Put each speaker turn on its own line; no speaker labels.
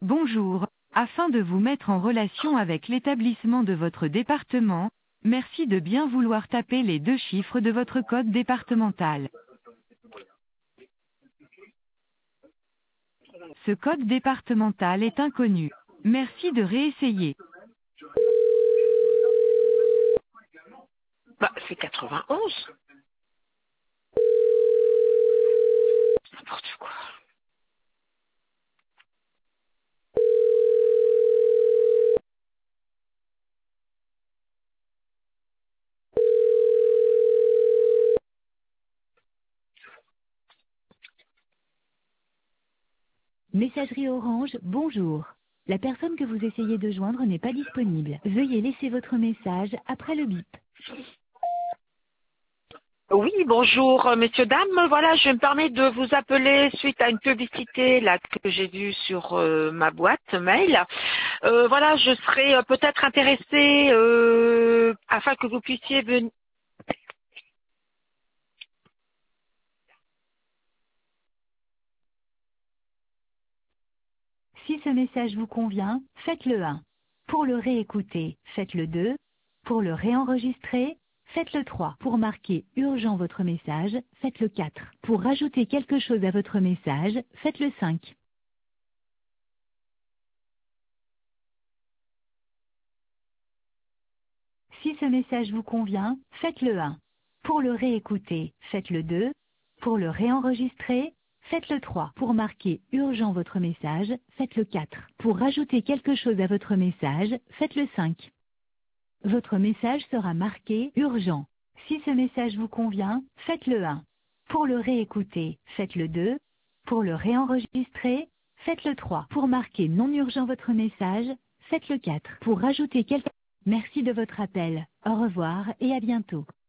Bonjour, afin de vous mettre en relation avec l'établissement de votre département, merci de bien vouloir taper les 2 chiffres de votre code départemental. Ce code départemental est inconnu. Merci de réessayer.
Bah, c'est 91. N'importe quoi.
Messagerie Orange, bonjour. La personne que vous essayez de joindre n'est pas disponible. Veuillez laisser votre message après le bip.
Oui, bonjour, messieurs, dames. Voilà, je me permets de vous appeler suite à une publicité là que j'ai vue sur ma boîte mail. Voilà, je serais peut-être intéressée afin que vous puissiez venir.
Si ce message vous convient, faites le 1. Pour le réécouter, faites le 2. Pour le réenregistrer, faites le 3. Pour marquer urgent votre message, faites le 4. Pour rajouter quelque chose à votre message, faites le 5. Si ce message vous convient, faites le 1. Pour le réécouter, faites le 2. Pour le réenregistrer, faites le 3. Pour marquer urgent votre message, faites le 4. Pour rajouter quelque chose à votre message, faites le 5. Votre message sera marqué urgent. Si ce message vous convient, faites le 1. Pour le réécouter, faites le 2. Pour le réenregistrer, faites le 3. Pour marquer non urgent votre message, faites le 4. Pour rajouter quelque... Merci de votre appel. Au revoir et à bientôt.